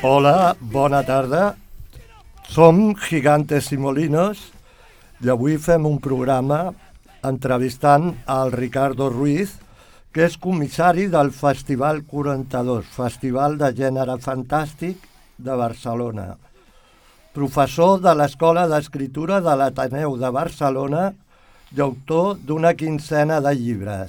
Hola, bona tarda. Som Gigantes i Molinos i avui fem un programa entrevistant al Ricardo Ruiz, que és comissari del Festival 42, Festival de Gènere Fantàstic de Barcelona. Professor de l'Escola d'Escriptura de l'Ateneu de Barcelona y autor de una quincena de libros.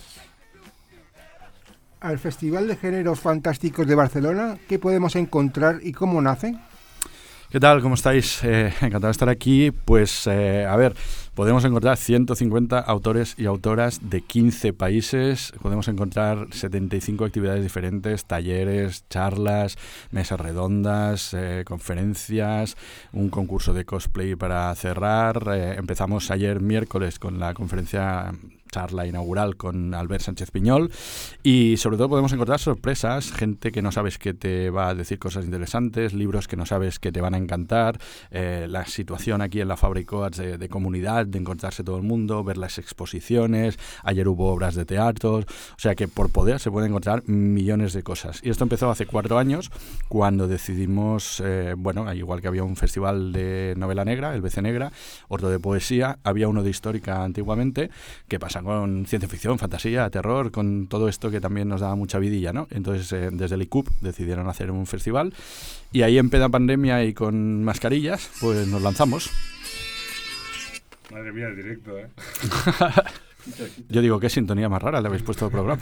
Al Festival de Géneros Fantásticos de Barcelona, ¿qué podemos encontrar y cómo nace? ¿Qué tal? ¿Cómo estáis? Encantado de estar aquí. Pues, podemos encontrar 150 autores y autoras de 15 países. Podemos encontrar 75 actividades diferentes, talleres, charlas, mesas redondas, conferencias, un concurso de cosplay para cerrar. Empezamos ayer miércoles con la conferencia charla inaugural con Albert Sánchez Piñol y sobre todo podemos encontrar sorpresas, gente que no sabes que te va a decir cosas interesantes, libros que no sabes que te van a encantar, la situación aquí en la Fabricoats de comunidad, de encontrarse todo el mundo, ver las exposiciones, ayer hubo obras de teatro, o sea que por poder se pueden encontrar millones de cosas. Y esto empezó hace 4 años cuando decidimos, igual que había un festival de novela negra, el BC Negra, otro de poesía, había uno de histórica antiguamente, que pasa con ciencia ficción, fantasía, terror, con todo esto que también nos daba mucha vidilla, ¿no? Entonces, desde el ICUP decidieron hacer un festival y ahí en plena pandemia y con mascarillas, pues nos lanzamos. Madre mía, el directo, ¿eh? Yo digo, qué sintonía más rara le habéis puesto al programa.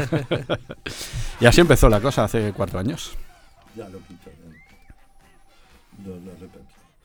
Y así empezó la cosa hace 4 años. Ja lo quito. No repenso.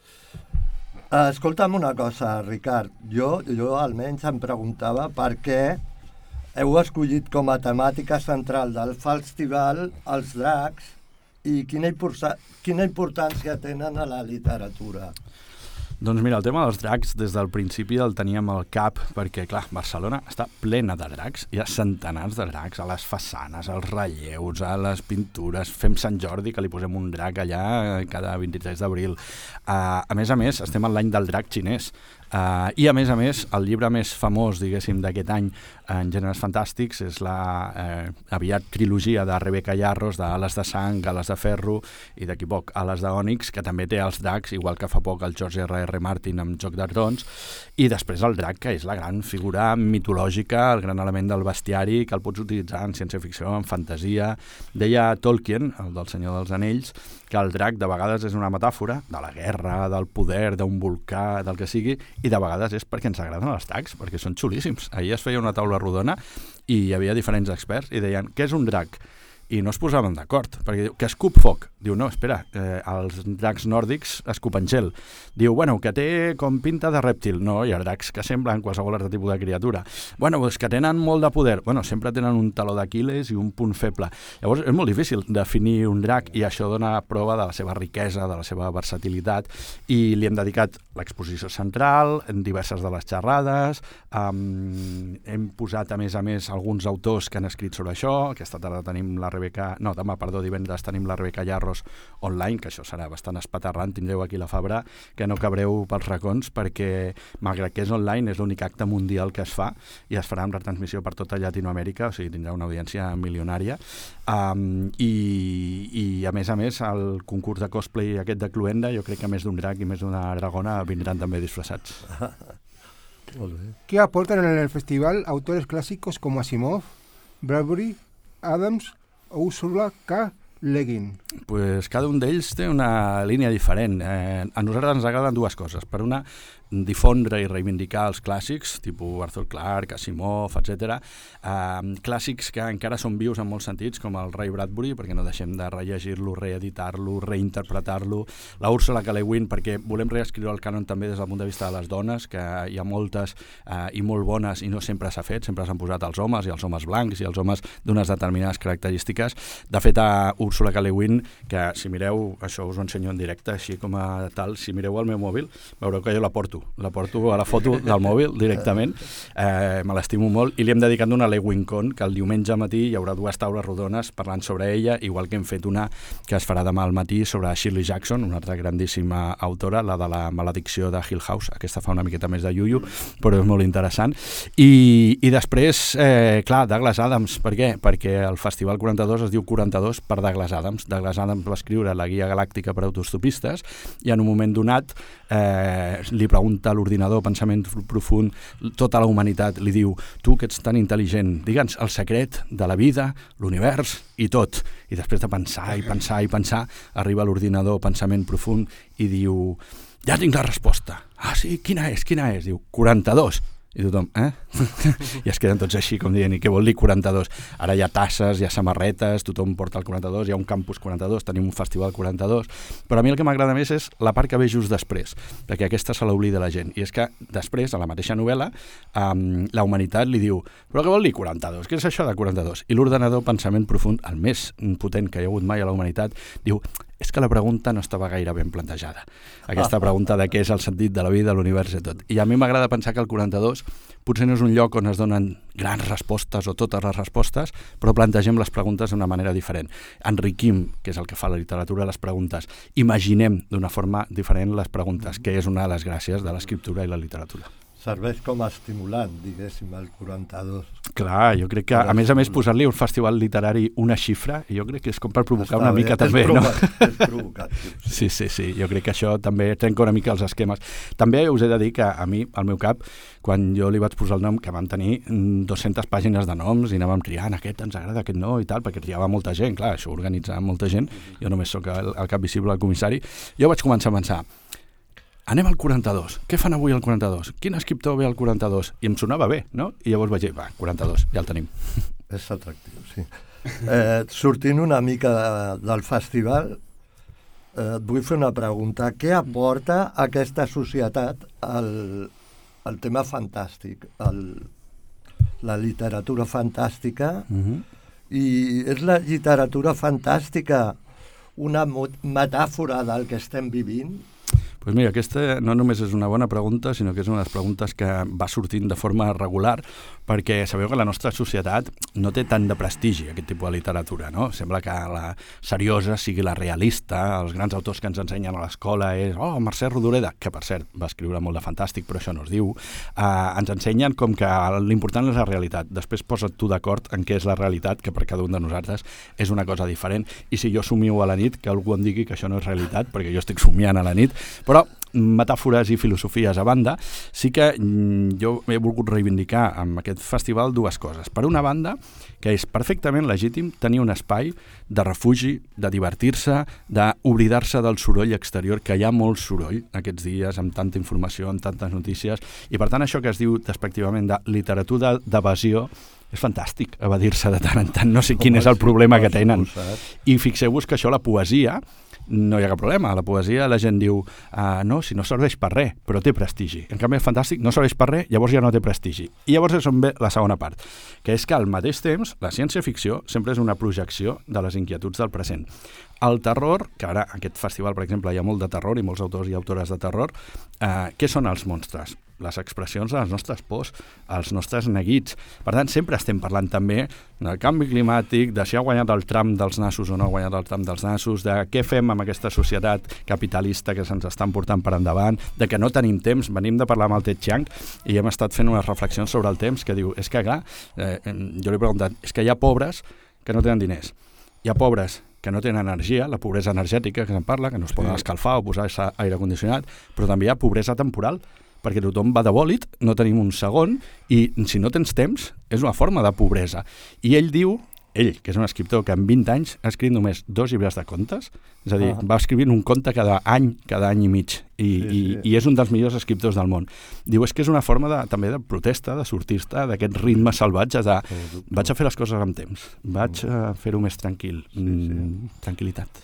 Escolta'm una cosa, Ricard. Jo almenys em preguntava per què heu escollit com a temàtica central del festival els dracs i quina importància tenen a la literatura. Doncs mira, el tema dels dracs des del principi el teníem al cap perquè, clar, Barcelona està plena de dracs. Hi ha centenars de dracs a les façanes, als relleus, a les pintures. Fem Sant Jordi, que li posem un drac allà cada 23 d'abril. A més, estem en l'any del drac xinès. I a més, el llibre més famós, diguéssim, d'aquest any en gèneres fantàstics és la aviat trilogia de Rebecca Yarros, d'Ales de Sang, Ales de Ferro i d'aquí poc Ales d'Ònix, que també té els dracs, igual que fa poc el George R.R. Martin amb Joc de Trons, i després el drac, que és la gran figura mitològica, el gran element del bestiari, que el pots utilitzar en ciència-ficció, en fantasia. Deia Tolkien, el del Senyor dels Anells, que el drac de vegades és una metàfora de la guerra, del poder, d'un volcà, del que sigui, i de vegades és perquè ens agraden els dracs, perquè són xulíssims. Ahir es feia una taula rodona i hi havia diferents experts i deien, què és un drac? I no es posaven d'acord, perquè diu, que escup foc. Diu, no, espera, els dracs nòrdics escupen gel. Diu, bueno, que té com pinta de rèptil. No, hi ha dracs que semblen qualsevol altre tipus de criatura. Bueno, doncs que tenen molt de poder. Bueno, sempre tenen un taló d'Aquil·les i un punt feble. Llavors, és molt difícil definir un drac i això dona prova de la seva riquesa, de la seva versatilitat, i li hem dedicat l'exposició central, en diverses de les xerrades, hem posat, a més, alguns autors que han escrit sobre això. Aquesta tarda tenim divendres tenim la Rebecca Yarros online, que això serà bastant espaterrant, tindreu aquí la Fabra, que no cabreu pels racons, perquè malgrat que és online, és l'únic acte mundial que es fa, i es farà amb retransmissió per tota Llatinoamèrica, o sigui, tindrà una audiència milionària, i a més, el concurs de cosplay aquest de Cluenda, jo crec que més d'un drac i més d'una dragona vindran també disfressats. ¿Qué aportan en el festival autores clásicos como Asimov, Bradbury, Adams o Ursula K. Le Guin? Pues cada un d'ells té una línia diferent. A nosaltres ens agraden dues coses. Per una, difondre i reivindicar els clàssics, tipus Arthur Clarke, Asimov, etc. Clàssics que encara són vius en molts sentits, com el Ray Bradbury, perquè no deixem de rellegir-lo, reeditar-lo, reinterpretar-lo. La Ursula K. Le Guin, perquè volem reescriure el cànon també des del punt de vista de les dones, que hi ha moltes i molt bones i no sempre s'ha fet, sempre s'han posat els homes i els homes blancs i els homes d'unes determinades característiques. De fet, a Ursula K. Le Guin, que si mireu, això us ho ensenyo en directe, així com a tal, si mireu el meu mòbil, veureu que jo la porto. la porto a la foto del mòbil directament, me l'estimo molt, i li hem dedicat una a l'Ewin Conn, que el diumenge al matí hi haurà 2 taules rodones parlant sobre ella, igual que hem fet una que es farà demà al matí sobre Shirley Jackson, una altra grandíssima autora, la de la maledicció de Hill House. Aquesta fa una miqueta més de iuiu, però és molt interessant. I després, clar, Douglas Adams, per què? Perquè el Festival 42 es diu 42 per Douglas Adams. Douglas Adams va escriure la Guia Galàctica per Autostopistes i en un moment donat li pregunta a l'ordinador pensament profund, tota la humanitat li diu, tu que ets tan intel·ligent, digue'ns el secret de la vida, l'univers i tot. I després de pensar i pensar i pensar, arriba a l'ordinador pensament profund i diu, ja tinc la resposta. Ah, sí? Quina és? Diu, 42. I tothom, I es queden tots així, com dient, i què vol dir 42? Ara hi ha tasses, hi ha samarretes, tothom porta el 42, hi ha un campus 42, tenim un festival 42, però a mi el que m'agrada més és la part que ve just després, perquè aquesta se l'oblida la gent, i és que després, a la mateixa novel·la, la humanitat li diu, però què vol dir 42? Què és això de 42? I l'ordenador, pensament profund, el més potent que hi ha hagut mai a la humanitat, diu, és que la pregunta no estava gaire ben plantejada. Aquesta pregunta de què és el sentit de la vida, l'univers i tot. I a mi m'agrada pensar que el 42 potser no és un lloc on es donen grans respostes o totes les respostes, però plantegem les preguntes d'una manera diferent. Enriquim, que és el que fa la literatura, les preguntes. Imaginem d'una forma diferent les preguntes, que és una de les gràcies de l'escriptura i la literatura. Serveix com a estimulant, diguéssim, el 42. Clar, jo crec que, a més, posar-li un festival literari una xifra, jo crec que és com per provocar una mica també, no? És provocatiu. Sí, jo crec que això també trenca una mica els esquemes. També us he de dir que a mi, al meu cap, quan jo li vaig posar el nom, que vam tenir 200 pàgines de noms i anàvem triant, aquest ens agrada, aquest no, i tal, perquè triava molta gent, clar, això ho organitzava molta gent, jo només sóc el cap visible del comissari, jo vaig començar a pensar, anem al 42. Què fan avui al 42? Quin escriptor ve al 42? I em sonava bé, no? I llavors vaig dir, 42, ja el tenim. És atractiu, sí. Sortint una mica del festival, et vull fer una pregunta. Què aporta aquesta societat al tema fantàstic, la literatura fantàstica? I és la literatura fantàstica una metàfora del que estem vivint? Doncs mira, aquesta no només és una bona pregunta, sinó que és una de les preguntes que va sortint de forma regular, perquè sabeu que la nostra societat no té tant de prestigi, aquest tipus de literatura, no? Sembla que la seriosa sigui la realista, els grans autors que ens ensenyen a l'escola és, Mercè Rodoreda, que per cert va escriure molt de fantàstic, però això no es diu, ens ensenyen com que l'important és la realitat, després posa't tu d'acord en què és la realitat, que per cada un de nosaltres és una cosa diferent, i si jo somio a la nit, que algú em digui que això no és realitat, perquè jo estic somiant a la nit, però metàfores i filosofies a banda, sí que jo he volgut reivindicar amb aquest festival dues coses. Per una banda, que és perfectament legítim tenir un espai de refugi, de divertir-se, d'oblidar-se del soroll exterior, que hi ha molt soroll aquests dies, amb tanta informació, amb tantes notícies, i per tant això que es diu despectivament de literatura d'evasió, és fantàstic evadir-se de tant en tant, no sé quin és el problema que tenen. I fixeu-vos que això, la poesia, no hi ha cap problema. A la poesia la gent diu no, si no serveix per res, però té prestigi. En canvi, el fantàstic no serveix per res, llavors ja no té prestigi. I llavors és on ve la segona part, que és que al mateix temps la ciència-ficció sempre és una projecció de les inquietuds del present. El terror, que ara aquest festival, per exemple, hi ha molt de terror i molts autors i autores de terror, què són els monstres? Les expressions de les nostres pors, els nostres neguits. Per tant, sempre estem parlant també del canvi climàtic, de si ha guanyat el tram dels nassos o no ha guanyat el tram dels nassos, de què fem amb aquesta societat capitalista que se'ns estan portant per endavant, de que no tenim temps. Venim de parlar amb el Ted Chiang i hem estat fent unes reflexions sobre el temps que diu, és que clar, jo li he preguntat, és que hi ha pobres que no tenen diners, hi ha pobres que no tenen energia, la pobresa energètica que se'n parla, que no es poden escalfar o posar-se aire condicionat, però també hi ha pobresa temporal, perquè tothom va de bòlit, no tenim un segon, i si no tens temps, és una forma de pobresa. I ell diu, ell, que és un escriptor que en 20 anys ha escrit només 2 llibres de contes, és a dir, va escrivint un conte cada any i mig, i és un dels millors escriptors del món. Diu, és que és una forma també de protesta, de sortir-te d'aquest ritme salvatge de vaig a fer les coses amb temps, vaig a fer-ho més tranquil, tranquil·litat.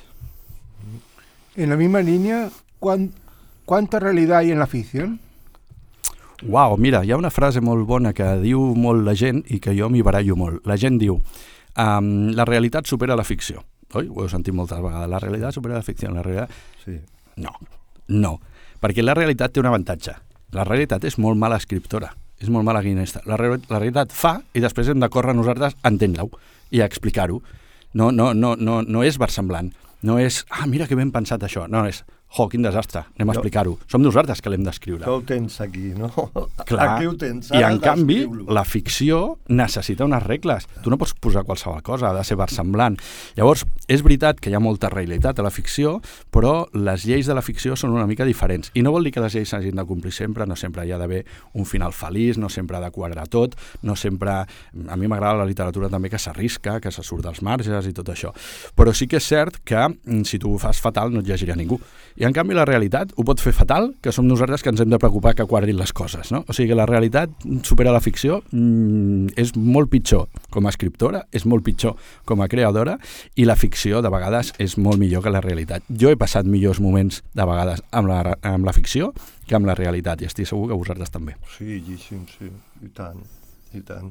En la misma línea, ¿cuánta realidad hay en la ficción? Uau, mira, hi ha una frase molt bona que diu molt la gent i que jo m'hi barallo molt. La gent diu, la realitat supera la ficció. Oi? Ho heu sentit moltes vegades. La realitat supera la ficció. La realitat... Sí. No, perquè la realitat té un avantatge, la realitat és molt mala escriptora, és molt mala guionista. La realitat fa i després hem de córrer nosaltres a entendre-ho i a explicar-ho. No és versemblant, no és, mira que ben pensat això, no és, quin desastre, anem a explicar-ho. Som nosaltres que l'hem d'escriure. Que ho tens aquí, no? Clar, aquí ho tens, i en canvi la ficció necessita unes regles. Tu no pots posar qualsevol cosa, ha de ser versemblant. Llavors, és veritat que hi ha molta realitat a la ficció, però les lleis de la ficció són una mica diferents. I no vol dir que les lleis s'hagin de complir sempre, no sempre hi ha d'haver un final feliç, no sempre ha de quadrar tot, no sempre... A mi m'agrada la literatura també que s'arrisca, que se surt dels marges i tot això. Però sí que és cert que si tu ho fas fatal no et llegirà ningú. I en canvi la realitat ho pot fer fatal, que som nosaltres que ens hem de preocupar que quadrin les coses, no? O sigui que la realitat supera la ficció, és molt pitjor com a escriptora, és molt pitjor com a creadora, i la ficció de vegades és molt millor que la realitat. Jo he passat millors moments de vegades amb la ficció que amb la realitat, i estic segur que vosaltres també. Sí, sí, i tant, i tant.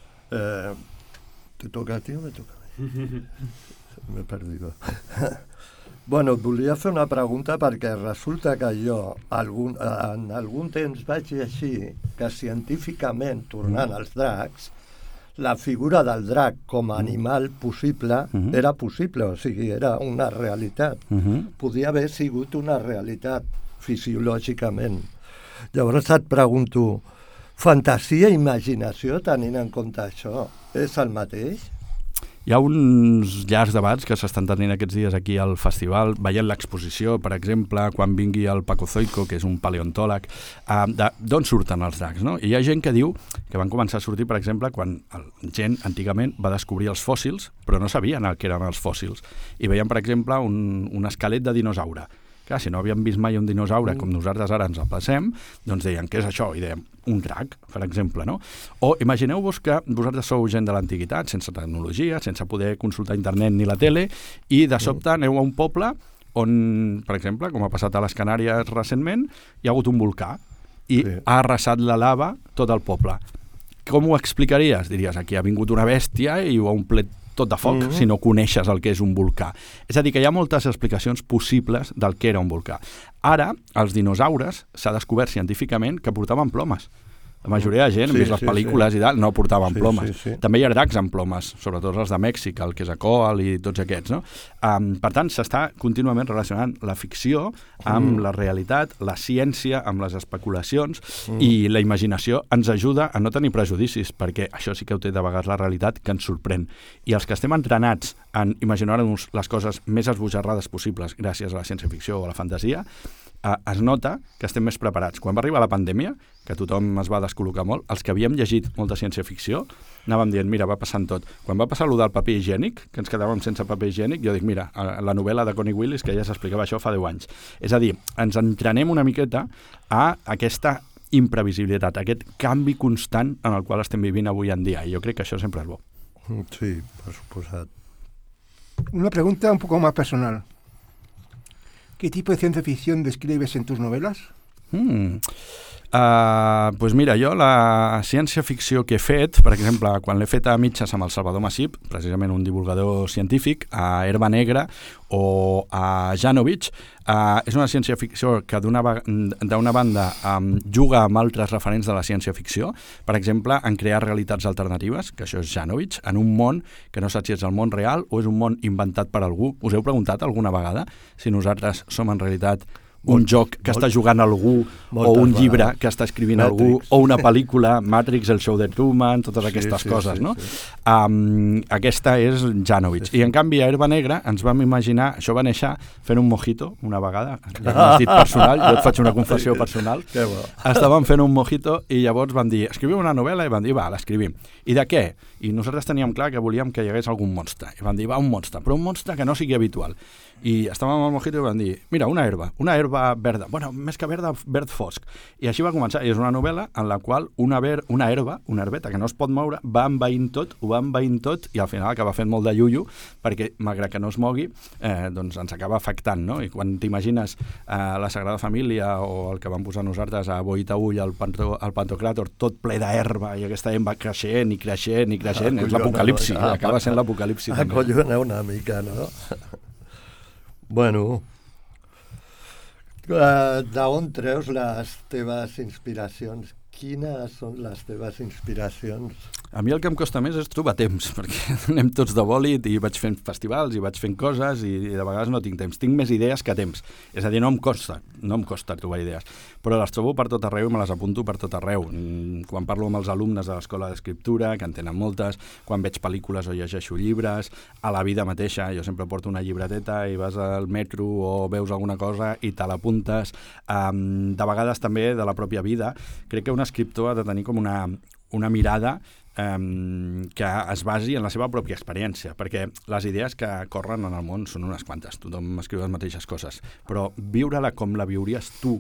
¿Te toca a ti o me toca a mi? M'he perdido. Bueno, et volia fer una pregunta perquè resulta que jo en algun temps vaig llegir que científicament, tornant als dracs, la figura del drac com a animal possible era possible, o sigui, era una realitat. Podia haver sigut una realitat fisiològicament. Llavors et pregunto, fantasia i imaginació, tenint en compte això, és el mateix? Hi ha uns llargs debats que s'estan tenint aquests dies aquí al festival, veient l'exposició, per exemple, quan vingui el Paco Zoico, que és un paleontòleg, d'on surten els dracs, no? I hi ha gent que diu que van començar a sortir, per exemple, quan gent antigament va descobrir els fòssils, però no sabien el que eren els fòssils. I veien, per exemple, un esquelet de dinosaure. Clar, si no havíem vist mai un dinosaure com nosaltres ara ens el passem, doncs deien, què és això? I dèiem, un drac, per exemple, no? O imagineu-vos que vosaltres sou gent de l'antiguitat, sense tecnologia, sense poder consultar internet ni la tele, i de sobte aneu a un poble on, per exemple, com ha passat a les Canàries recentment, hi ha hagut un volcà i ha arrasat la lava tot el poble. Com ho explicaries? Diries, aquí ha vingut una bèstia i ho ha omplert tot de foc, si no coneixes el que és un volcà. És a dir, que hi ha moltes explicacions possibles del que era un volcà. Ara, els dinosaures s'ha descobert científicament que portaven plomes. La majoria de gent, hem vist les pel·lícules i tal, no portaven plomes. També hi ha dracs amb plomes, sobretot els de Mèxic, el Quetzalcóatl i tots aquests, no? Per tant, s'està contínuament relacionant la ficció amb la realitat, la ciència amb les especulacions, i la imaginació ens ajuda a no tenir prejudicis, perquè això sí que ho té de vegades la realitat, que ens sorprèn. I els que estem entrenats en imaginar-nos les coses més esbojarrades possibles gràcies a la ciència-ficció o a la fantasia, es nota que estem més preparats. Quan va arribar la pandèmia, que tothom es va descol·locar molt, els que havíem llegit molta ciència-ficció anàvem dient, mira, va passant tot. Quan va passar allò del paper higiènic, que ens quedàvem sense paper higiènic, jo dic, mira, la novel·la de Connie Willis, que ja s'explicava això fa 10 anys. És a dir, ens entrenem una miqueta a aquesta imprevisibilitat, aquest canvi constant en el qual estem vivint avui en dia, i jo crec que això sempre és bo. Sí, per suposat. Una pregunta un poco más personal. ¿Qué tipo de ciencia ficción describes en tus novelas? Pues mira, jo la ciència-ficció que he fet, per exemple, quan l'he fet a mitges amb el Salvador Masip, precisament un divulgador científic, a Herba Negra o a Janovich, és una ciència-ficció que d'una banda juga amb altres referents de la ciència-ficció, per exemple, en crear realitats alternatives, que això és Janovich, en un món que no saps si és el món real o és un món inventat per algú. Us heu preguntat alguna vegada si nosaltres som en realitat un joc que està jugant algú, o un llibre que està escrivint algú, o una pel·lícula, Matrix, el show de Truman, totes aquestes coses, no? Aquesta és Janovich. I en canvi a Herba Negra ens vam imaginar, això va néixer fent un mojito una vegada, ja m'has dit personal, jo et faig una confessió personal, estàvem fent un mojito i llavors vam dir, escrivim una novel·la, i vam dir, va, l'escrivim. I de què? I nosaltres teníem clar que volíem que hi hagués algun monstre. I vam dir, va, un monstre, però un monstre que no sigui habitual. I estàvem al mojito i vam dir, mira, una herba verda, bueno, més que verda, verd fosc. I així va començar, i és una novel·la en la qual una herba, una herbeta que no es pot moure, va envaint tot, i al final acaba fent molt de llullo, perquè malgrat que no es mogui, doncs ens acaba afectant, no? I quan t'imagines la Sagrada Família o el que vam posar nosaltres a Boitaüll, al Pantocràtor, tot ple d'herba, i aquesta herba creixent i creixent i creixent, és l'apocalipsi, acaba sent l'apocalipsi. Acollona una mica, no? Bueno, D'on treus les teves inspiracions? Quines són les teves inspiracions? A mi el que em costa més és trobar temps, perquè anem tots de bòlit i vaig fent festivals i vaig fent coses i de vegades no tinc temps. Tinc més idees que temps. És a dir, no em costa trobar idees. Però les trobo per tot arreu i me les apunto per tot arreu. Quan parlo amb els alumnes de l'escola d'escriptura, que en tenen moltes, quan veig pel·lícules o llegeixo llibres, a la vida mateixa, jo sempre porto una llibreteta i vas al metro o veus alguna cosa i te l'apuntes. De vegades també de la pròpia vida. Crec que un escriptor ha de tenir com una mirada que es basi en la seva pròpia experiència, perquè les idees que corren en el món són unes quantes, tothom escriu les mateixes coses, però viure-la com la viuries tu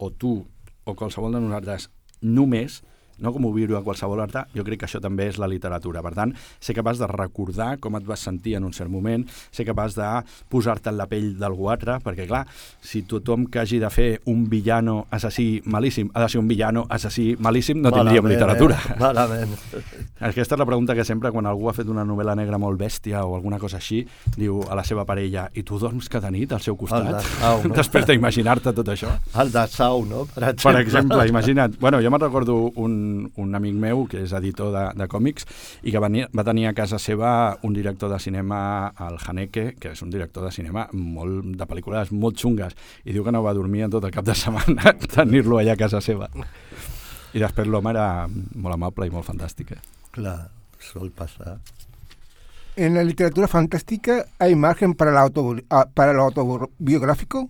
o qualsevol de nosaltres només, no com ho viure a qualsevol altre, jo crec que això també és la literatura. Per tant, ser capaç de recordar com et vas sentir en un cert moment, ser capaç de posar-te en la pell d'algú altre, perquè clar, si tothom que hagi de fer un villano assassí malíssim ha de ser un villano assassí malíssim, no tindríem literatura. Malament. Aquesta és la pregunta que sempre quan algú ha fet una novel·la negra molt bèstia o alguna cosa així, diu a la seva parella, i tu dorms cada nit al seu costat? El de Sau, no? Després d'imaginar-te tot això. El de Sau, no? Per exemple, imagina't. Bueno, jo me'n recordo un amic meu, que és editor de còmics, i que va tenir a casa seva un director de cinema, el Haneke, que és un director de cinema de pel·lícules molt xungues, i diu que no va dormir en tot el cap de setmana tenir-lo allà a casa seva. I després l'home era molt amable i molt fantàstic. Clar, sol passar. ¿En la literatura fantástica hay margen para el autobiográfico?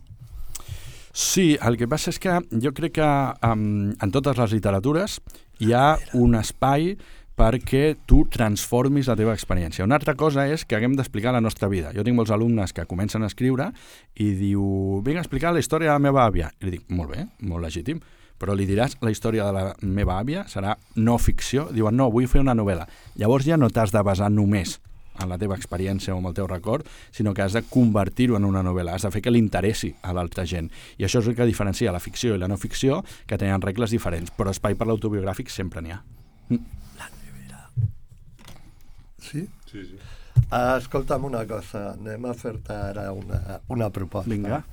Sí, el que passa és que jo crec que en totes les literatures hi ha un espai perquè tu transformis la teva experiència. Una altra cosa és que haguem d'explicar la nostra vida. Jo tinc molts alumnes que comencen a escriure i diu, vinc a explicar la història de la meva àvia. I li dic, molt bé, molt legítim, però li diràs la història de la meva àvia, serà no ficció. Diuen, no, vull fer una novel·la. Llavors ja no t'has de basar només en la teva experiència o en el teu record, sinó que has de convertir-ho en una novel·la, has de fer que li interessi a l'altra gent. I això és el que diferencia la ficció i la no ficció, que tenen regles diferents, però espai per l'autobiogràfic sempre n'hi ha. La nevera. Sí? Sí, sí. Escolta'm una cosa, anem a fer-te ara una proposta. Vinga.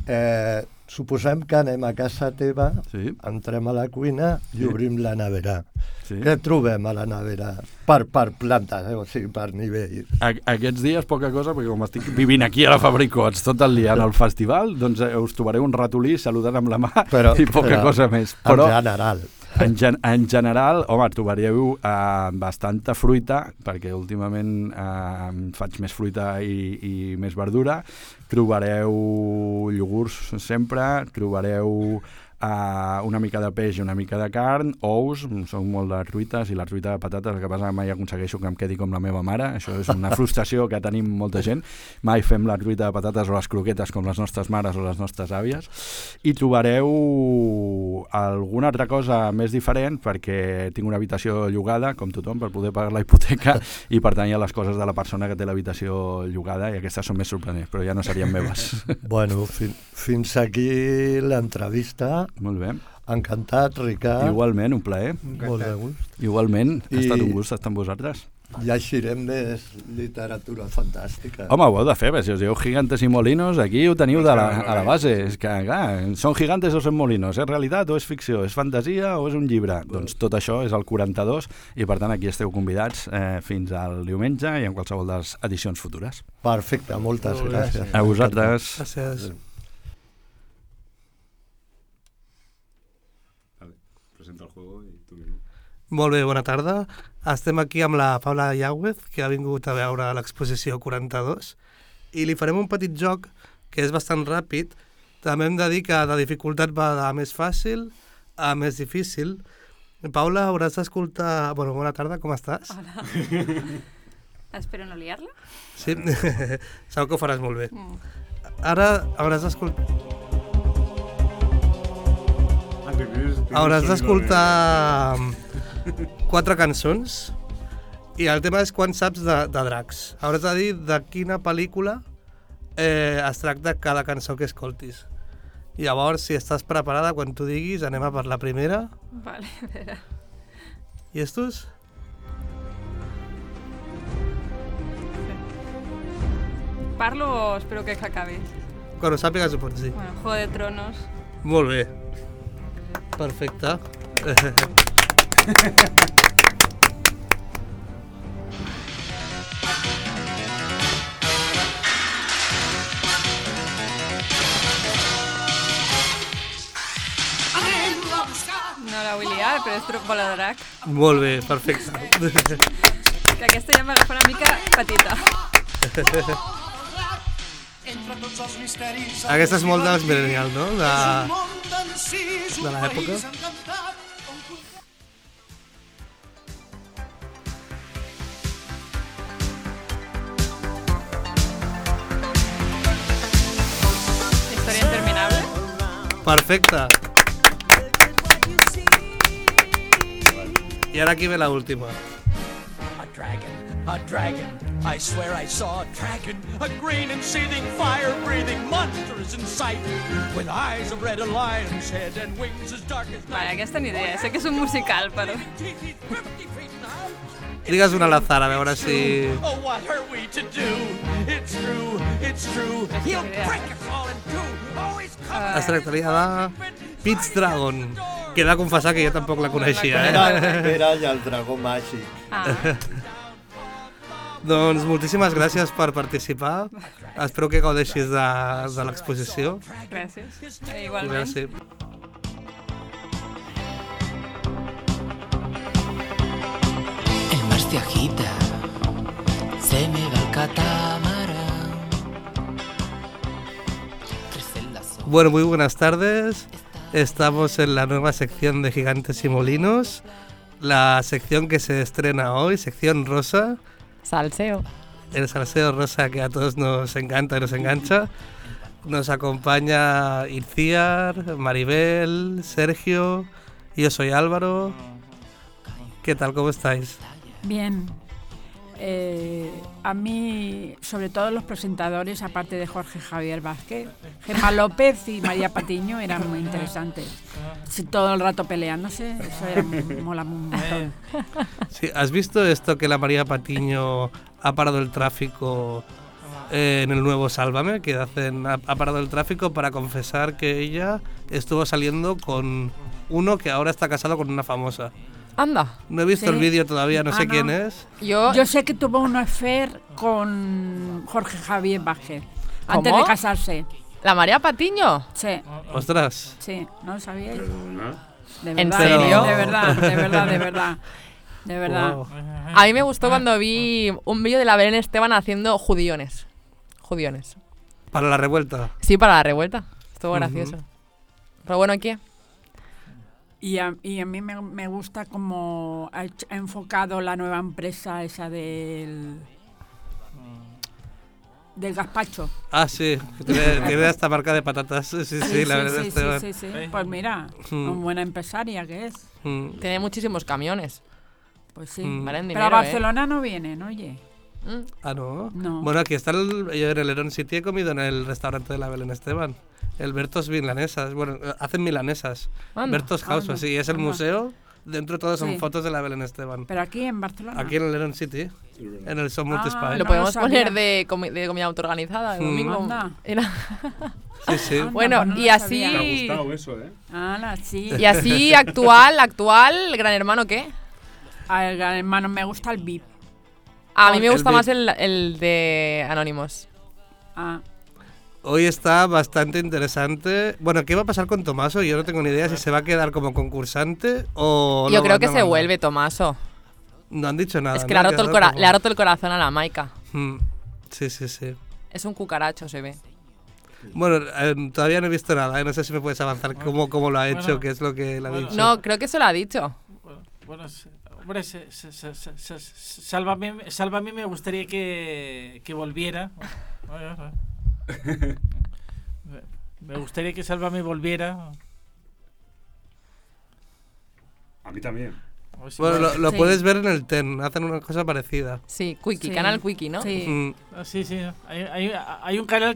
Suposem que anem a casa teva, Sí. entrem a la cuina i obrim la nevera. Sí. Què trobem a la nevera? Per plantes, o sigui, per nivell. Aquests dies poca cosa, perquè com estic vivint aquí a la Fabricots tot el dia en el festival, doncs us trobaré un ratolí saludant amb la mà i poca cosa més. Però, en general. En general, home, trobareu bastanta fruita, perquè últimament faig més fruita i més verdura. Trobareu iogurts sempre, trobareu una mica de peix i una mica de carn, ous, soc molt de truites, i la truita de patates, el que passa que mai aconsegueixo que em quedi com la meva mare, això és una frustració que tenim molta gent, mai fem la truita de patates o les croquetes com les nostres mares o les nostres àvies, i trobareu alguna altra cosa més diferent, perquè tinc una habitació llogada, com tothom, per poder pagar la hipoteca, i per tant hi ha les coses de la persona que té l'habitació llogada, i aquestes són més sorprenents, però ja no serien meves. Bueno, fins aquí l'entrevista. Molt bé. Encantat, Ricard. Igualment, un plaer. Molt de gust. Igualment, ha estat un gust estar amb vosaltres. Llegirem més literatura fantàstica. Home, ho heu de fer, si us dieu Gigantes i Molinos, aquí ho teniu a la base. És que, clar, són gigantes o són molinos? És realitat o és ficció? És fantasia o és un llibre? Doncs tot això és el 42 i, per tant, aquí esteu convidats fins al diumenge i en qualsevol de les edicions futures. Perfecte, moltes gràcies. A vosaltres. Gràcies. Presenta el juego i tu mismo. Molt bé, bona tarda. Estem aquí amb la Paula Llauez, que ha vingut a veure l'exposició 42, i li farem un petit joc que és bastant ràpid. També hem de dir que de dificultat va de més fàcil a més difícil. Paula, hauràs d'escoltar... Bueno, bona tarda, com estàs? Hola. Espero no liar-la. Sí? Segur que ho faràs molt bé. Ara hauràs d'escoltar... Hauràs d'escoltar 4 cançons i el tema és quan saps de dracs. Hauràs de dir de quina pel·lícula es tracta cada cançó que escoltis. Llavors, si estàs preparada, quan tu diguis, anem a per la primera. Vale, a veure. Llestos? Parlo o espero que acabis? Quan ho sàpigues ho pots dir. Bueno, Juego de Tronos. Molt bé. Perfecte. No la vull liar, però és truc bola de drac. Molt bé, perfecte. Que aquesta ja m'agafa una mica petita. Aquesta és molt dels millennials, no? De l'època. Història interminable. Perfecte. I ara aquí ve la última. A dragon, I swear I saw a dragon, a green and seething, fire-breathing monsters in sight, with eyes of red, a lion's head, and wings as dark as Vale, night. aquesta ni idea. Sé que és un musical, però... Digues una a l'azar, a veure si... Oh, what are we to do? It's true, he'll break us all in two. Oh, he's coming. Es tractaria de Pete's Dragon, que he de confessar que jo tampoc la coneixia, Era i el dragó màgic. Ah, Doncs moltíssimes gràcies per participar. Espero que gaudeixis de l'exposició. gràcies. I Igualment. merci. El mar se agita, se me va el catamarán. Crecen las olas. Bueno, muy buenas tardes. Estamos en la nueva sección de Gigantes y Molinos, la sección que se estrena hoy, sección rosa, Salseo. el salseo rosa que a todos nos encanta y nos engancha. Nos acompaña Itziar, Maribel, Sergio, yo soy Álvaro. ¿Qué tal? ¿Cómo estáis? Bien. A mí, sobre todo los presentadores, aparte de Jorge Javier Vázquez, Gemma López y María Patiño eran muy interesantes. Sí, todo el rato peleándose, eso era mola un montón. Sí, ¿has visto esto que la María Patiño ha parado el tráfico en el nuevo Sálvame? Que ha parado el tráfico para confesar que ella estuvo saliendo con uno que ahora está casado con una famosa. Anda. No he visto Sí. el vídeo todavía, no sé no. quién es. Yo sé que tuvo un affair con Jorge Javier Vázquez antes de casarse. ¿La María Patiño? Sí, Ostras. sí, ¿no lo sabíais? De ¿En verdad, serio? De verdad. Wow. A mí me gustó cuando vi un vídeo de la Belén Esteban haciendo judiones. Judiones. Para la revuelta. Sí, para la revuelta. Estuvo Ujú. gracioso. Pero bueno, ¿qué? Y a mí me gusta cómo ha enfocado la nueva empresa esa del gazpacho. Ah, sí. Tiene esta marca de patatas. Sí, la verdad es que... sí. Pues mira, una buena empresaria que es. Tiene muchísimos camiones. Pues sí. Valen Pero dinero, a Barcelona no vienen, oye. Ah, ¿no? No. Bueno, aquí está yo en el Heron City he comido en el restaurante de la Belén Esteban. El Bertos Milanesas. Bueno, hacen milanesas. Anda. Bertos House, Anda, sí. Es el anda. museo. Dentro todo son Sí. fotos de la Belén Esteban. Pero aquí en Barcelona. Aquí en el Heron City. En el Som Multispy. Lo no podemos sabía. poner de comida autoorganizada el domingo. Anda. Sí, sí. Anda, Bueno, pues no y lo así... sabía. Me ha gustado eso, ¿eh? Ala, sí. Y así, actual, Gran Hermano, ¿qué? A Gran Hermano me gusta el VIP. A mí me El gusta VIP. más el de Anónimos. Ah, Hoy está bastante interesante. Bueno, ¿qué va a pasar con Tomaso? Yo no tengo ni idea si se va a quedar como concursante o... Yo lo creo van que a se mandar. vuelve, Tomaso. No han dicho nada. Es que ¿no? le ha Quedado le ha roto el corazón a la Maika. como- Sí, sí, sí. Es un cucaracho, se ve. Bueno, todavía no he visto nada. No sé si me puedes avanzar cómo lo ha hecho, Bueno, qué es lo que le ha dicho. No, creo que se lo ha dicho. Bueno, hombre, Sálvame me gustaría que volviera. Me gustaría que Sálvame volviera. A mí también. A ver si Bueno, vuelve. lo Sí. puedes ver en el TEN. Hacen una cosa parecida. Sí, Quickie, Sí. canal Quickie, ¿no? sí. Ah, sí, sí. Hay un canal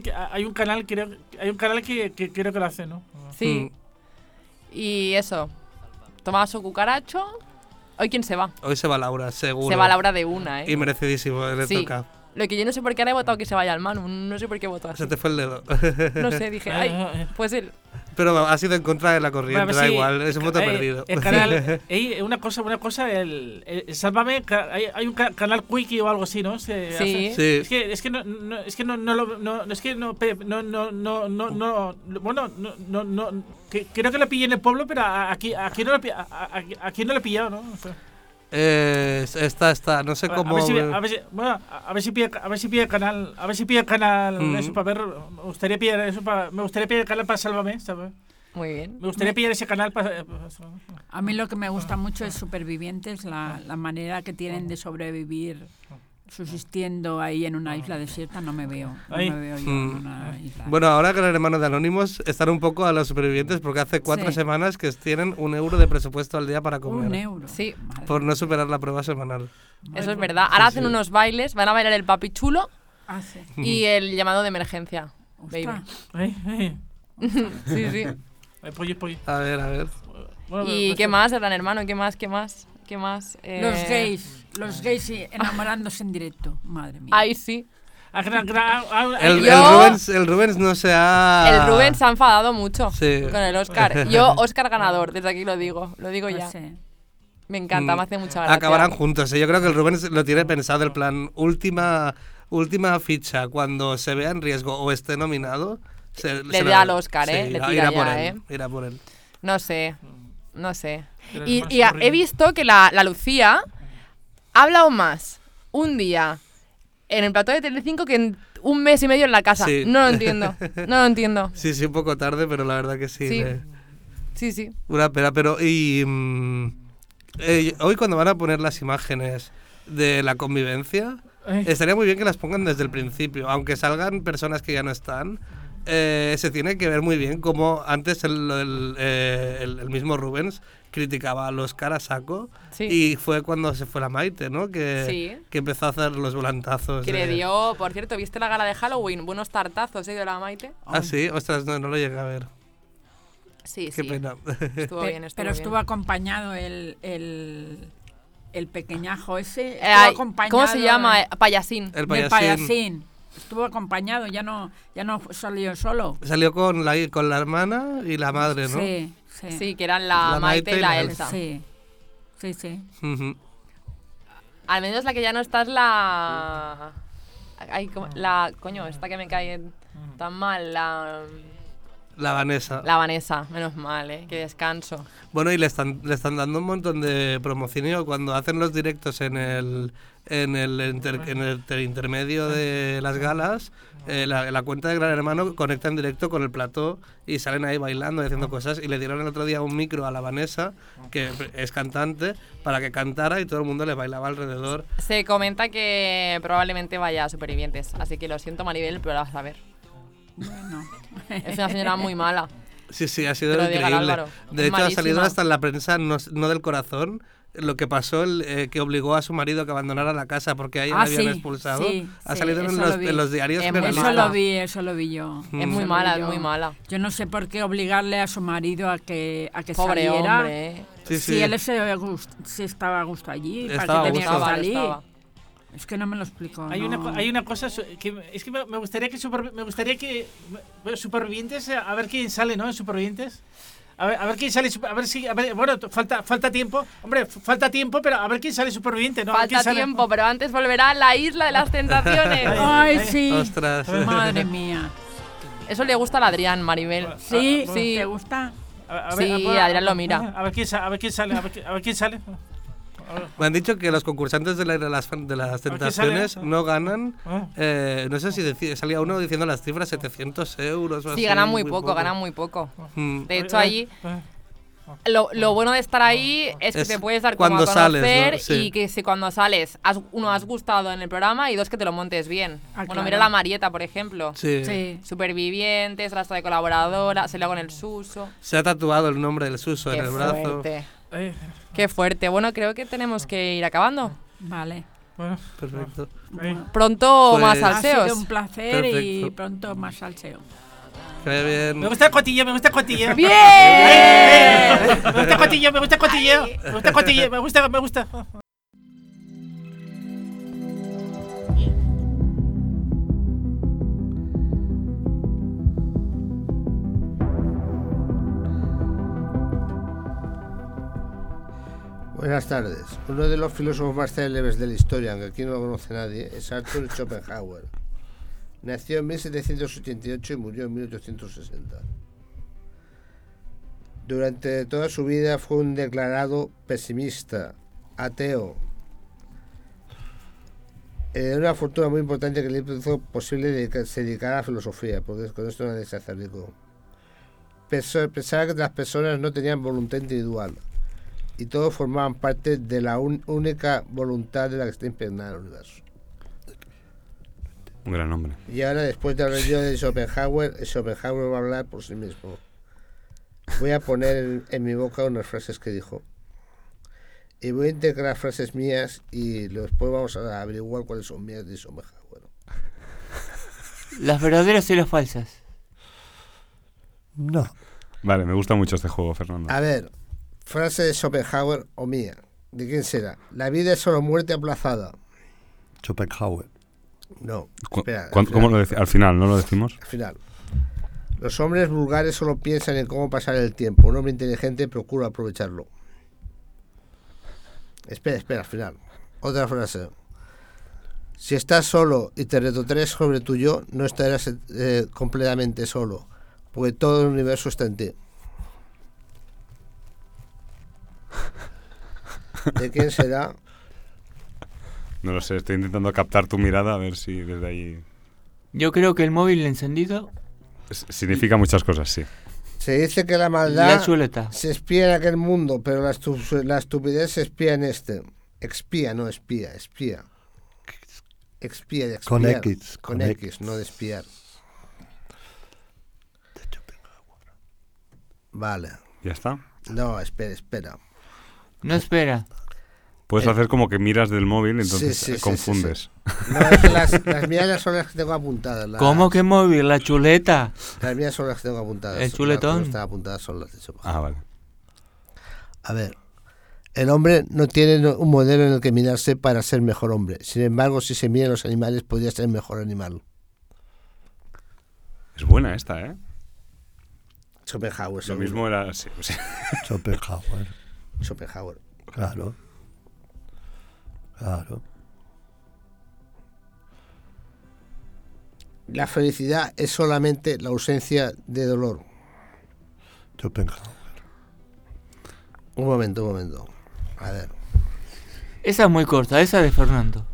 que creo que lo hace, ¿no? Sí. Y eso. Tomaso cucaracho. ¿Hoy quién se va? Hoy se va Laura, seguro. Se va Laura de una, ¿eh? Y merecidísimo, le Sí. toca. Lo que yo no sé por qué ahora he votado que se vaya al Manu. No sé por qué he votado así. Se te fue el dedo. No sé, dije, ay, pues él. Pero ha sido en contra de la corriente, Bueno, da sí, igual, es un voto perdido. El canal, una cosa, el Sálvame, hay un canal Quickie o algo así, ¿no? Sí. Es que creo que lo pillé en el pueblo, pero aquí no lo he pillado, ¿no? O sea, Está, no sé cómo. A ver si pilla el canal, eso para ver. Me gustaría pillar el canal para Sálvame, ¿sabes? Muy bien. Me gustaría pillar ese canal para. A mí lo que me gusta mucho es Supervivientes, la manera que tienen de sobrevivir subsistiendo ahí en una isla desierta. No me veo yo en una isla. Bueno, ahora Gran Hermano de Anónimos están un poco a los supervivientes porque hace 4 semanas que tienen €1 de presupuesto al día para comer. €1. Sí. Por no superar la prueba semanal. Eso es verdad. Ahora hacen unos bailes, van a bailar el papi chulo y el llamado de emergencia. Baby. Sí. Pollo. A ver. Bueno, ¿y qué más, Gran Hermano? ¿Qué más? Los gays enamorándose en directo, madre mía. Ay, sí. El Rubens no se ha... El Rubens se ha enfadado mucho con el Oscar. Yo, Oscar ganador, desde aquí lo digo ya. Sí. Me encanta, me hace mucha gracia. Acabarán juntos. Yo creo que el Rubens lo tiene pensado, el plan última ficha, cuando se vea en riesgo o esté nominado... Le da al Oscar, le tira irá por él. No sé. Y he visto que la Lucía ha hablado más un día en el plató de Telecinco que en un mes y medio en la casa. Sí. No lo entiendo. Sí, un poco tarde, pero la verdad que sí. Sí. Una pena, pero... hoy cuando van a poner las imágenes de la convivencia, estaría muy bien que las pongan desde el principio, aunque salgan personas que ya no están. Se tiene que ver muy bien cómo antes el mismo Rubens criticaba a los Oscar a saco y fue cuando se fue la Maite, ¿no? Que empezó a hacer los volantazos. Que le dio, por cierto, ¿viste la gala de Halloween? Buenos tartazos, de la Maite. Ah, sí, ostras, no lo llegué a ver. Sí. Qué pena. Estuvo bien. Estuvo acompañado el pequeñajo ese. ¿Cómo se llama? Payasín. El Payasín. Estuvo acompañado, ya no salió solo. Salió con la hermana y la madre, ¿no? Sí, que eran la Maite y la Elsa. Sí. Al menos la que ya no está es la... esta que me cae tan mal, la Vanessa. La Vanessa, menos mal, qué descanso. Bueno, y le están dando un montón de promocionio cuando hacen los directos en el intermedio de las galas. La cuenta de Gran Hermano conecta en directo con el plató y salen ahí bailando y haciendo cosas, y le dieron el otro día un micro a la Vanessa, que es cantante, para que cantara y todo el mundo le bailaba alrededor. Se comenta que probablemente vaya a Supervivientes, así que lo siento, Maribel, pero la vas a ver. Bueno. Es una señora muy mala. Sí, ha sido increíble. De hecho, ha salido hasta en la prensa, no del corazón, lo que pasó, que obligó a su marido a que abandonara la casa porque a ella le habían expulsado. Ha salido en los diarios generalistas. Eso lo vi yo. Es muy mala, es muy mala. Yo no sé por qué obligarle a su marido a que Pobre saliera. Hombre. Si él se estaba a gusto allí, ¿para qué tenía que salir? Es que no me lo explico. Hay una cosa que es que me gustaría que Supervivientes, a ver quién sale, ¿no? En Supervivientes. A ver quién sale, bueno, falta tiempo. Hombre, falta tiempo, pero a ver quién sale Superviviente, ¿no? Falta tiempo, pero antes volverá a la isla de las tentaciones. Ay, sí. Ostras. Madre mía. Eso le gusta a Adrián, Maribel. Sí. ¿Te gusta? Sí, Adrián lo mira. A ver quién sale. Me han dicho que los concursantes de las tentaciones no ganan. No sé si salía uno diciendo las cifras, 700 euros. Sí, ganan muy poco. De hecho, allí lo bueno de estar ahí es que te puedes dar como a conocer, ¿no? Y que si cuando sales, has gustado en el programa, y dos, que te lo montes bien. Bueno, mira la Marieta, por ejemplo. Sí. Supervivientes, la de colaboradora, se le hago en el Suso. Se ha tatuado el nombre del Suso en el brazo. Qué fuerte. Bueno, creo que tenemos que ir acabando. Vale. Perfecto. Pronto más salseos. Ha sido un placer. Y pronto más salseo. Que vaya bien. Me gusta el cotillo. ¡Bien! Me gusta el cotillo. Me gusta. Buenas tardes. Uno de los filósofos más célebres de la historia, aunque aquí no lo conoce nadie, es Arthur Schopenhauer. Nació en 1788 y murió en 1860. Durante toda su vida fue un declarado pesimista, ateo. Una fortuna muy importante que le hizo posible que se dedicara a la filosofía, porque con esto nadie se hace rico. Pensaba que las personas no tenían voluntad individual y todos formaban parte de la única voluntad de la que está impregnada el universo. Un gran hombre. Y ahora, después de hablar yo de Schopenhauer va a hablar por sí mismo. Voy a poner en mi boca unas frases que dijo. Y voy a integrar frases mías y después vamos a averiguar cuáles son mías de Schopenhauer. ¿Las verdaderas y las falsas? No. Vale, me gusta mucho este juego, Fernando. A ver, frase de Schopenhauer o mía. ¿De quién será? La vida es solo muerte aplazada. Schopenhauer. No, espera. ¿Cómo lo al final, no lo decimos? Al final. Los hombres vulgares solo piensan en cómo pasar el tiempo. Un hombre inteligente procura aprovecharlo. Espera, al final. Otra frase. Si estás solo y te retrotraes sobre tu yo, no estarás completamente solo, porque todo el universo está en ti. ¿De quién será? No lo sé, estoy intentando captar tu mirada a ver si desde ahí... Yo creo que el móvil encendido... Significa muchas cosas, sí. Se dice que la maldad chuleta se espía en aquel mundo, pero la estupidez se espía en este. Expía, no espía, espía. Expía de expiar. Con X, no de espiar. Vale. ¿Ya está? No, espera. No espera. Puedes hacer como que miras del móvil, entonces confundes. No, es que las mías son las que tengo apuntadas. ¿Cómo que móvil? La chuleta. Las mías son las que tengo apuntadas. El chuletón. Las que están apuntadas son las de Schopenhauer. Ah, vale. A ver. El hombre no tiene un modelo en el que mirarse para ser mejor hombre. Sin embargo, si se miran los animales, podría ser mejor animal. Es buena esta, ¿eh? Schopenhauer. Lo mismo era... Sí. Schopenhauer. Claro. La felicidad es solamente la ausencia de dolor. Schopenhauer. Un momento. A ver. Esa es muy corta, esa de Fernando.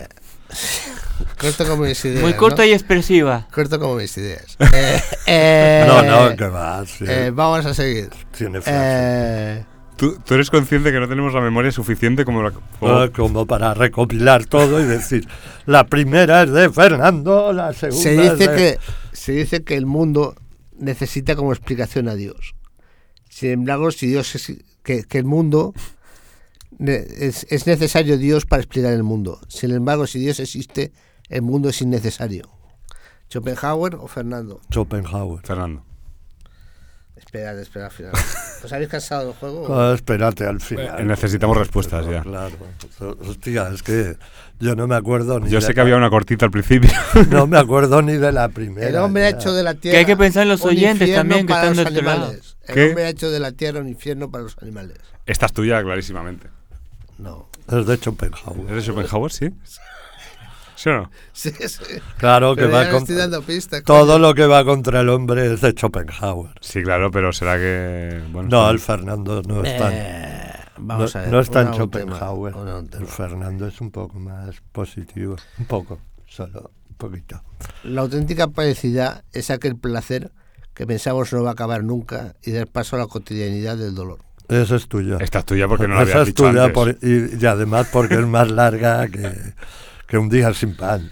Corto como mis ideas. Muy corta, ¿no? Y expresiva. Corto como mis ideas. No, que va. Sí. Vamos a seguir. Tiene frase. ¿Tú eres consciente que no tenemos la memoria suficiente como para recopilar todo y decir, la primera es de Fernando, la segunda se dice que el mundo necesita como explicación a Dios. Sin embargo, si Dios que el mundo es necesario Dios para explicar el mundo. Sin embargo, si Dios existe, el mundo es innecesario. ¿Schopenhauer o Fernando? Schopenhauer. Fernando. Espera al final. ¿Os habéis cansado del juego? No, espérate al final. Necesitamos respuestas ya. Claro. Hostia, es que yo no me acuerdo ni Yo sé que había una cortita al principio. No me acuerdo ni de la primera. El hombre ha hecho de la tierra... Que hay que pensar en los oyentes también que están del otro lado. El hombre ha hecho de la tierra un infierno para los animales. Esta es tuya, clarísimamente. No. Es de Schopenhauer. ¿Es de Schopenhauer, sí? ¿Sí o no? Sí. Claro que va estoy dando pistas. Todo lo que va contra el hombre es de Schopenhauer. Sí, claro, pero será que... Bueno, no, el Fernando no está vamos a ver, no está en Schopenhauer. El Fernando es un poco más positivo. Un poco, solo un poquito. La auténtica felicidad es aquel placer que pensamos no va a acabar nunca y dar paso a la cotidianidad del dolor. Esa es tuya. Esta es tuya porque no la habías dicho tuya antes. Y además porque es más larga que un día sin pan.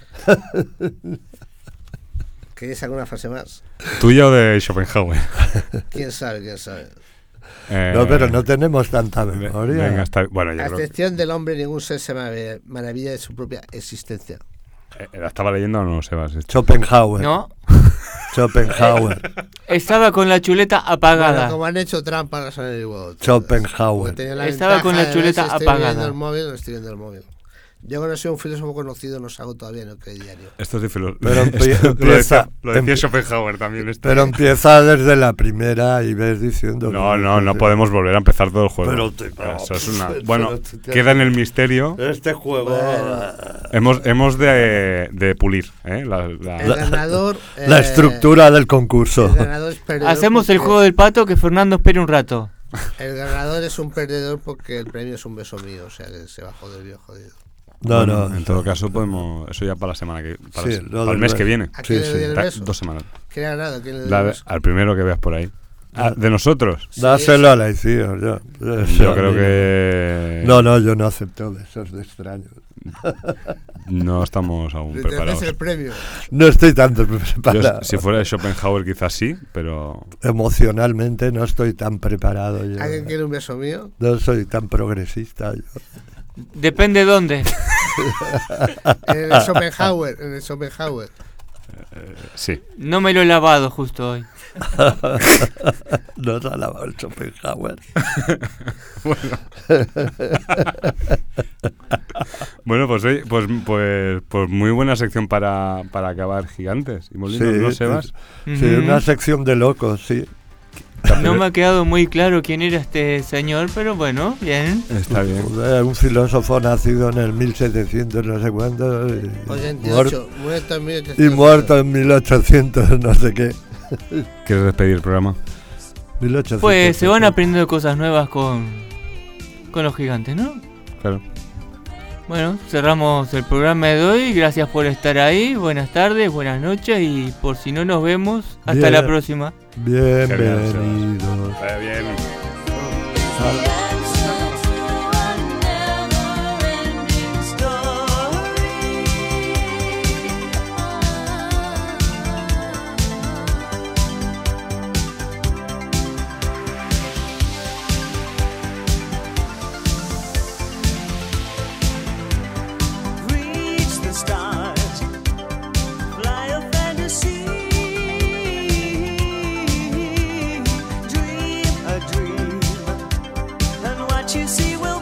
¿Queréis alguna frase más? ¿Tuya o de Schopenhauer? ¿Quién sabe? No, pero no tenemos tanta memoria. Venga, bueno, a excepción del hombre, ningún ser se maravilla de su propia existencia. ¿La estaba leyendo o no, Sebas? Schopenhauer. No. Schopenhauer. Estaba con la chuleta apagada. Bueno, como han hecho trampa, no han igual. Schopenhauer. Estaba con la chuleta apagada. Estoy viendo el móvil. Yo no soy un filósofo conocido, no salgo todavía en el diario. Esto es de filósofo. Pero lo decía Schopenhauer también. Pero empieza desde la primera y ves diciendo... No podemos volver a empezar todo el juego. Eso es una... Bueno, queda en el misterio. Este juego... Hemos de pulir, ¿eh? El ganador... la estructura del concurso. Hacemos el juego del pato, que Fernando espere un rato. El ganador es un perdedor porque el premio es un beso mío, o sea que se va a joder bien jodido. En todo caso podemos... Eso ya para la semana que... Para el mes que viene. ¿A quién le doy el beso? 2 semanas. ¿Quién ha ganado? ¿Quién le doy el beso? Al primero que veas por ahí. ¿De nosotros? Dáselo a la ICIO. Yo creo que... No, yo no acepto besos de extraños. No estamos aún preparados. El premio. No estoy tanto preparado. Si fuera de Schopenhauer quizás sí, pero... Emocionalmente no estoy tan preparado yo. ¿Alguien quiere un beso mío? No soy tan progresista yo. Depende dónde. En el Schopenhauer. Sí. No me lo he lavado justo hoy. No se ha lavado el Schopenhauer. Bueno, pues muy buena sección para acabar Gigantes y Molinos, ¿no, Sebas? Sí, una sección de locos, sí. No me ha quedado muy claro quién era este señor, pero bueno, bien. Está bien. Un filósofo nacido en el 1700 no sé cuándo. 88, muerto en 1800. Y muerto en 1800 no sé qué. ¿Quieres despedir el programa? 1800. Pues se van aprendiendo cosas nuevas con los gigantes, ¿no? Claro. Bueno, cerramos el programa de hoy. Gracias por estar ahí. Buenas tardes, buenas noches y por si no nos vemos, hasta la próxima. Bienvenidos. Vaya bien. You see,